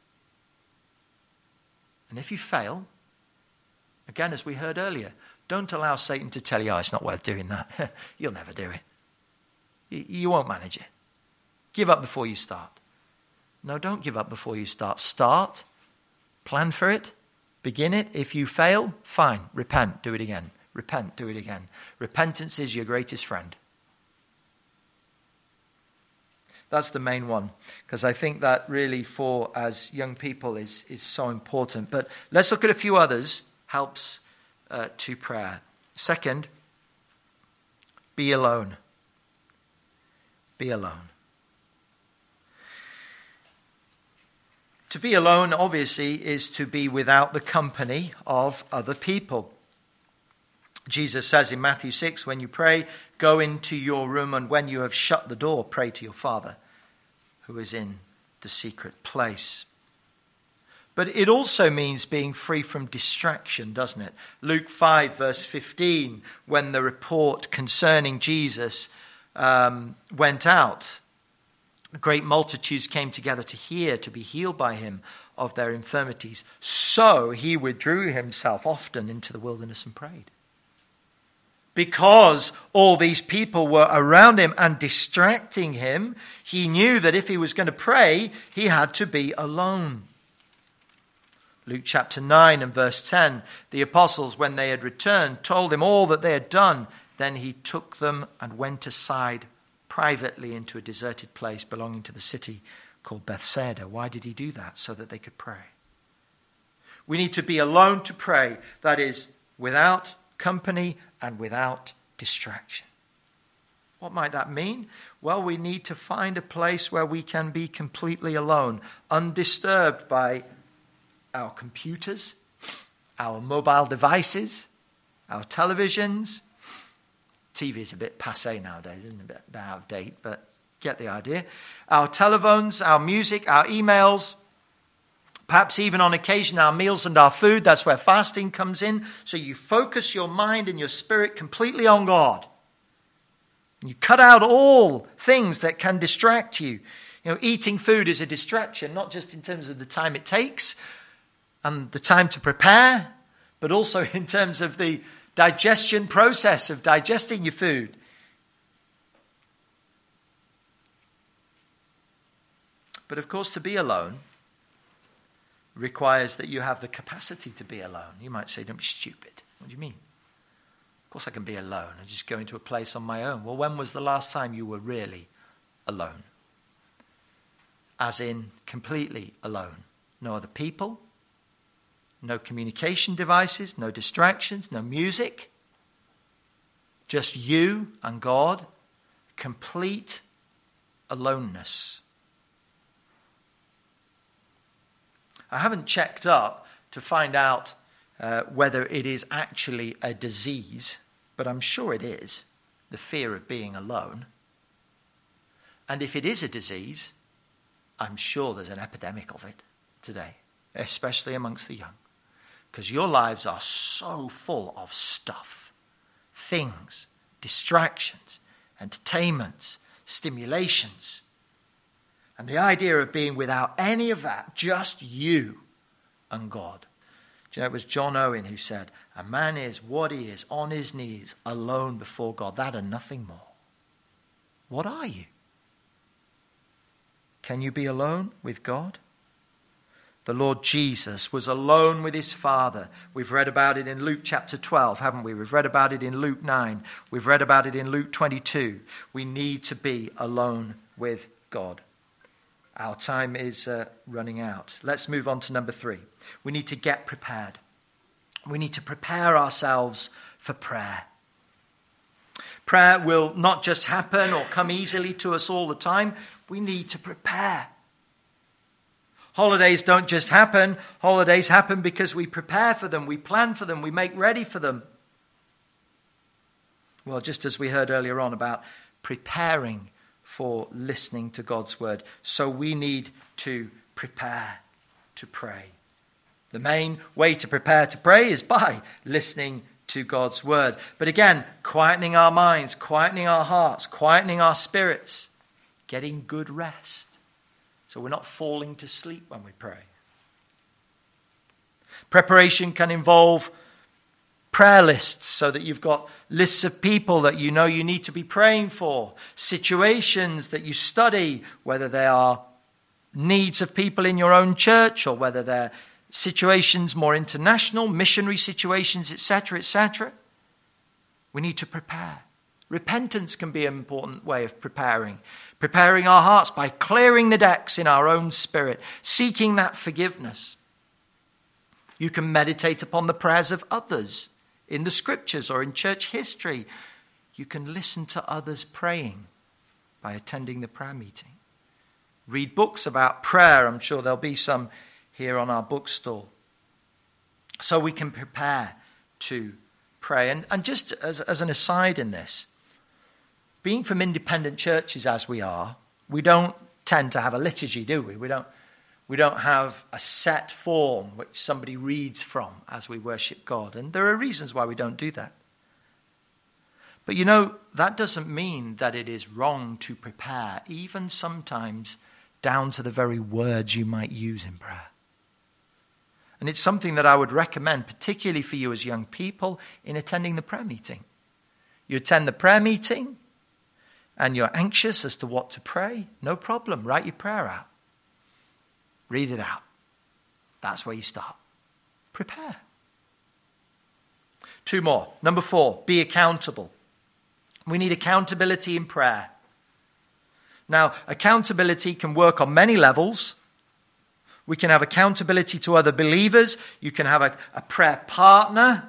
And if you fail, again, as we heard earlier, don't allow Satan to tell you, oh, it's not worth doing that. You'll never do it. You won't manage it. Give up before you start. No, don't give up before you start. Start, plan for it, begin it. If you fail, fine, repent, do it again. Repent, do it again. Repentance is your greatest friend. That's the main one, because I think that really for as young people is so important. But let's look at a few others. Helps to prayer. Second, be alone. Be alone. To be alone, obviously, is to be without the company of other people. Jesus says in Matthew 6, when you pray, go into your room, and when you have shut the door, pray to your Father who is in the secret place. But it also means being free from distraction, doesn't it? Luke 5, verse 15, when the report concerning Jesus went out, great multitudes came together to hear, to be healed by him of their infirmities. So he withdrew himself often into the wilderness and prayed. Because all these people were around him and distracting him, he knew that if he was going to pray, he had to be alone. Luke chapter 9 and verse 10, the apostles, when they had returned, told him all that they had done. Then he took them and went aside privately into a deserted place belonging to the city called Bethsaida. Why did he do that? So that they could pray. We need to be alone to pray. That is, without company and without distraction. What might that mean? Well, we need to find a place where we can be completely alone, undisturbed by our computers, our mobile devices, our televisions. TV is a bit passé nowadays, isn't it? A bit out of date, but get the idea. Our telephones, our music, our emails, perhaps even on occasion our meals and our food. That's where fasting comes in. So you focus your mind and your spirit completely on God. You cut out all things that can distract you. You know, eating food is a distraction, not just in terms of the time it takes and the time to prepare, but also in terms of the digestion process of digesting your food. But of course, to be alone requires that you have the capacity to be alone. You might say, don't be stupid. What do you mean? Of course I can be alone. I just go into a place on my own. Well, when was the last time you were really alone. As in, completely alone. No other people, no communication devices, no distractions, no music. Just you and God. Complete aloneness. I haven't checked up to find out whether it is actually a disease, but I'm sure it is, the fear of being alone. And if it is a disease, I'm sure there's an epidemic of it today, especially amongst the young, because your lives are so full of stuff, things, distractions, entertainments, stimulations. And the idea of being without any of that, just you and God. Do you know, it was John Owen who said, a man is what he is on his knees, alone before God, that and nothing more. What are you? Can you be alone with God? The Lord Jesus was alone with his Father. We've read about it in Luke chapter 12, haven't we? We've read about it in Luke 9. We've read about it in Luke 22. We need to be alone with God. Our time is running out. Let's move on to number 3. We need to get prepared. We need to prepare ourselves for prayer. Prayer will not just happen or come easily to us all the time. We need to prepare. Holidays don't just happen. Holidays happen because we prepare for them, we plan for them, we make ready for them. Well, just as we heard earlier on about preparing for listening to God's word, so we need to prepare to pray. The main way to prepare to pray is by listening to God's word. But again, quietening our minds, quietening our hearts, quietening our spirits, getting good rest, so we're not falling to sleep when we pray. Preparation can involve prayer lists, so that you've got lists of people that you know you need to be praying for, situations that you study, whether they are needs of people in your own church or whether they're situations more international, missionary situations, etc., etc. We need to prepare. Repentance can be an important way of preparing our hearts by clearing the decks in our own spirit, seeking that forgiveness. You can meditate upon the prayers of others in the scriptures or in church history. You can listen to others praying by attending the prayer meeting. Read books about prayer. I'm sure there'll be some here on our bookstall. So we can prepare to pray. And just as an aside in this, being from independent churches as we are, we don't tend to have a liturgy, do we? We don't have a set form which somebody reads from as we worship God. And there are reasons why we don't do that. But you know, that doesn't mean that it is wrong to prepare, even sometimes down to the very words you might use in prayer. And it's something that I would recommend, particularly for you as young people, in attending the prayer meeting. You attend the prayer meeting and you're anxious as to what to pray, no problem. Write your prayer out. Read it out. That's where you start. Prepare. 2 more. Number 4, be accountable. We need accountability in prayer. Now, accountability can work on many levels. We can have accountability to other believers. You can have a prayer partner.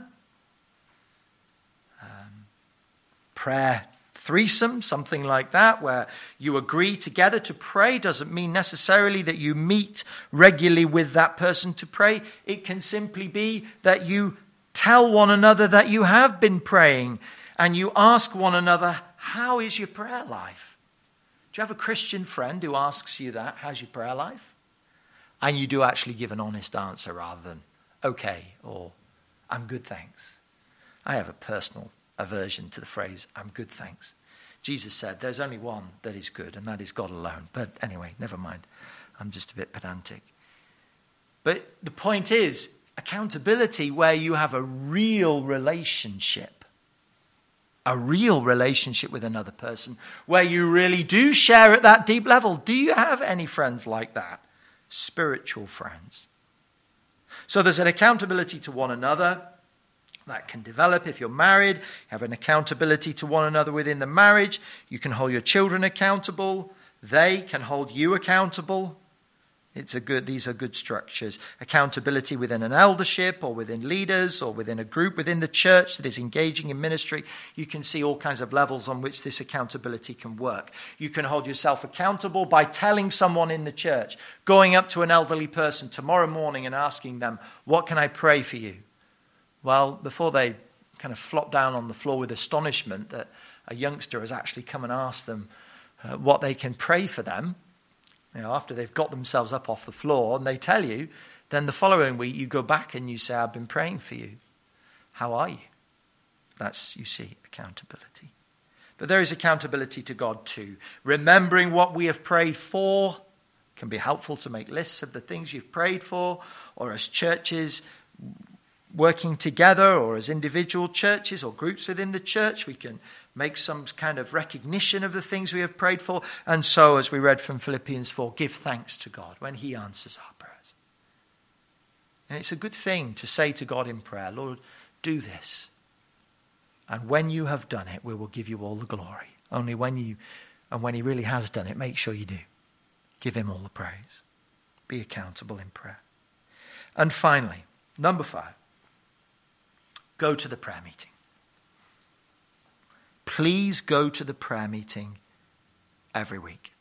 Prayer threesome, something like that, where you agree together to pray. Doesn't mean necessarily that you meet regularly with that person to pray. It can simply be that you tell one another that you have been praying and you ask one another, how is your prayer life? Do you have a Christian friend who asks you that, how's your prayer life? And you do actually give an honest answer rather than, okay, or I'm good, thanks. I have a personal aversion to the phrase, I'm good, thanks. Jesus said there's only one that is good, and that is God alone. But anyway, never mind. I'm just a bit pedantic. But the point is, accountability where you have a real relationship with another person, where you really do share at that deep level. Do you have any friends like that? Spiritual friends. So there's an accountability to one another that can develop. If you're married, you have an accountability to one another within the marriage. You can hold your children accountable. They can hold you accountable. These are good structures. Accountability within an eldership or within leaders or within a group within the church that is engaging in ministry. You can see all kinds of levels on which this accountability can work. You can hold yourself accountable by telling someone in the church, going up to an elderly person tomorrow morning and asking them, what can I pray for you? Well, before they kind of flop down on the floor with astonishment that a youngster has actually come and asked them what they can pray for them, after they've got themselves up off the floor and they tell you, then the following week you go back and you say, I've been praying for you. How are you? That's, you see, accountability. But there is accountability to God too. Remembering what we have prayed for can be helpful to make lists of the things you've prayed for, or as churches working together, or as individual churches or groups within the church, we can make some kind of recognition of the things we have prayed for. And so, as we read from Philippians 4, give thanks to God when he answers our prayers. And it's a good thing to say to God in prayer, Lord, do this. And when you have done it, we will give you all the glory. Only when he really has done it, make sure you do. Give him all the praise. Be accountable in prayer. And finally, number 5, go to the prayer meeting. Please go to the prayer meeting every week.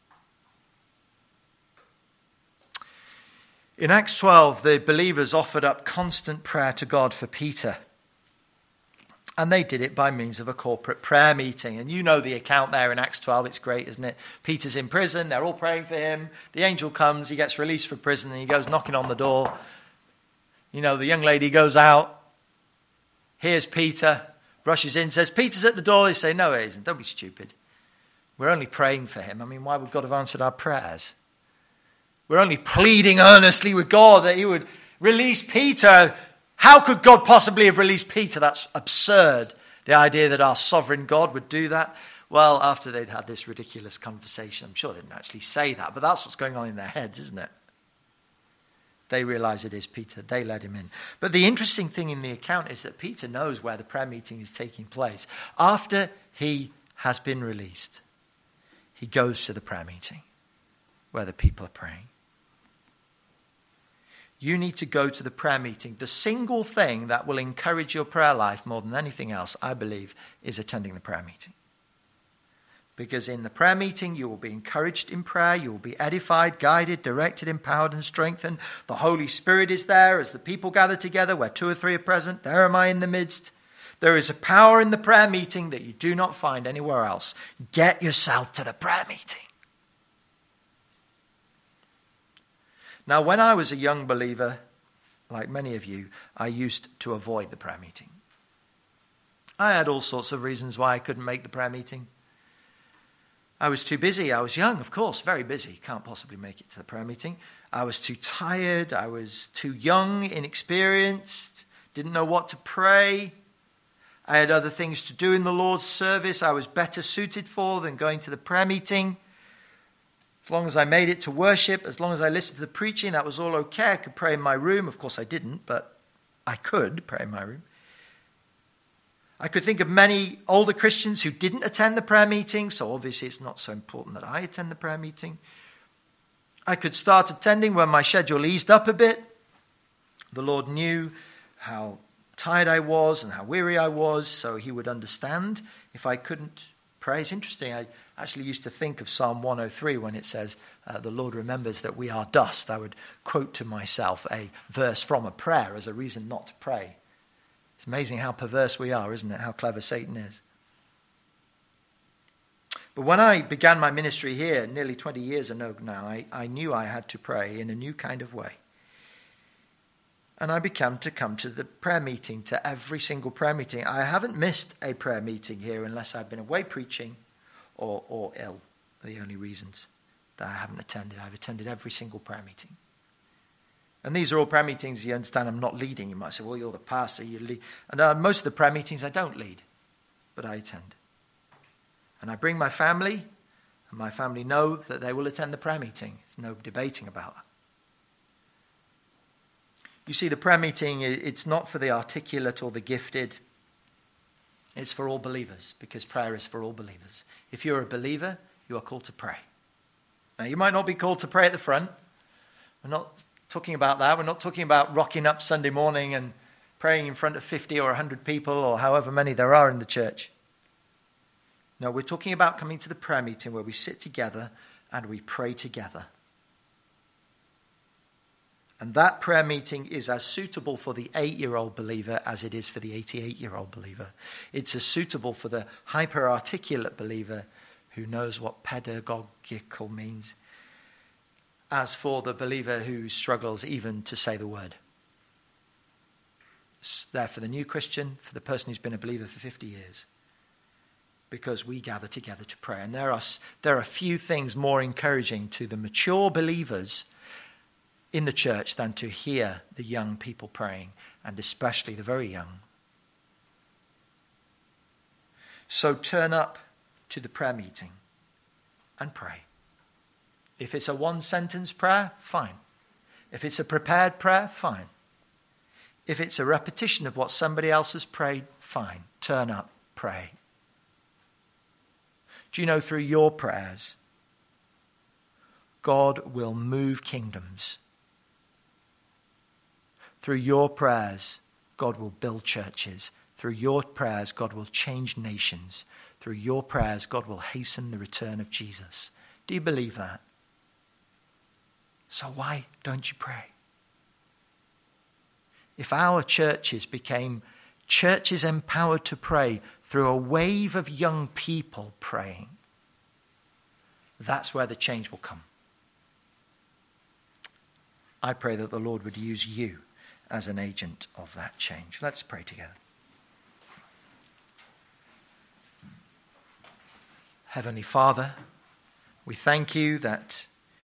In Acts 12, the believers offered up constant prayer to God for Peter. And they did it by means of a corporate prayer meeting. And you know the account there in Acts 12. It's great, isn't it? Peter's in prison. They're all praying for him. The angel comes. He gets released from prison. And he goes knocking on the door. The young lady goes out. Here's Peter. Rushes in, says, Peter's at the door. They say, no, he isn't. Don't be stupid. We're only praying for him. Why would God have answered our prayers? We're only pleading earnestly with God that he would release Peter. How could God possibly have released Peter? That's absurd. The idea that our sovereign God would do that. Well, after they'd had this ridiculous conversation, I'm sure they didn't actually say that, but that's what's going on in their heads, isn't it? They realize it is Peter. They let him in. But the interesting thing in the account is that Peter knows where the prayer meeting is taking place. After he has been released, he goes to the prayer meeting where the people are praying. You need to go to the prayer meeting. The single thing that will encourage your prayer life more than anything else, I believe, is attending the prayer meeting. Because in the prayer meeting, you will be encouraged in prayer. You will be edified, guided, directed, empowered, and strengthened. The Holy Spirit is there as the people gather together. Where 2 or 3 are present, there am I in the midst. There is a power in the prayer meeting that you do not find anywhere else. Get yourself to the prayer meeting. Now, when I was a young believer, like many of you, I used to avoid the prayer meeting. I had all sorts of reasons why I couldn't make the prayer meeting. I was too busy. I was young, of course, very busy. Can't possibly make it to the prayer meeting. I was too tired. I was too young, inexperienced, didn't know what to pray. I had other things to do in the Lord's service I was better suited for than going to the prayer meeting. As long as I made it to worship, as long as I listened to the preaching, that was all okay. I could pray in my room. Of course, I didn't, but I could pray in my room. I could think of many older Christians who didn't attend the prayer meeting, so obviously it's not so important that I attend the prayer meeting. I could start attending when my schedule eased up a bit. The Lord knew how tired I was and how weary I was, so he would understand if I couldn't pray. It's interesting, I actually used to think of Psalm 103 when it says, the Lord remembers that we are dust. I would quote to myself a verse from a prayer as a reason not to pray. It's amazing how perverse we are, isn't it? How clever Satan is. But when I began my ministry here, nearly 20 years ago now, I knew I had to pray in a new kind of way. And I began to come to the prayer meeting, to every single prayer meeting. I haven't missed a prayer meeting here unless I've been away preaching or ill. The only reasons that I haven't attended. I've attended every single prayer meeting. And these are all prayer meetings, you understand, I'm not leading. You might say, well, you're the pastor, you lead. And most of the prayer meetings I don't lead, but I attend. And I bring my family, and my family know that they will attend the prayer meeting. There's no debating about that. You see, the prayer meeting, it's not for the articulate or the gifted. It's for all believers, because prayer is for all believers. If you're a believer, you are called to pray. Now, you might not be called to pray at the front. We're not talking about that. We're not talking about rocking up Sunday morning and praying in front of 50 or 100 people or however many there are in the church. No, we're talking about coming to the prayer meeting where we sit together and we pray together. And that prayer meeting is as suitable for the 8-year-old believer as it is for the 88-year-old believer. It's as suitable for the hyper-articulate believer who knows what pedagogical means as for the believer who struggles even to say the word. It's there for the new Christian, for the person who's been a believer for 50 years. Because we gather together to pray. And there are few things more encouraging to the mature believers in the church than to hear the young people praying, and especially the very young. So turn up to the prayer meeting and pray. If it's a one-sentence prayer, fine. If it's a prepared prayer, fine. If it's a repetition of what somebody else has prayed, fine. Turn up, pray. Do you know, through your prayers, God will move kingdoms. Through your prayers, God will build churches. Through your prayers, God will change nations. Through your prayers, God will hasten the return of Jesus. Do you believe that? So why don't you pray? If our churches became churches empowered to pray through a wave of young people praying, that's where the change will come. I pray that the Lord would use you as an agent of that change. Let's pray together. Heavenly Father, we thank you that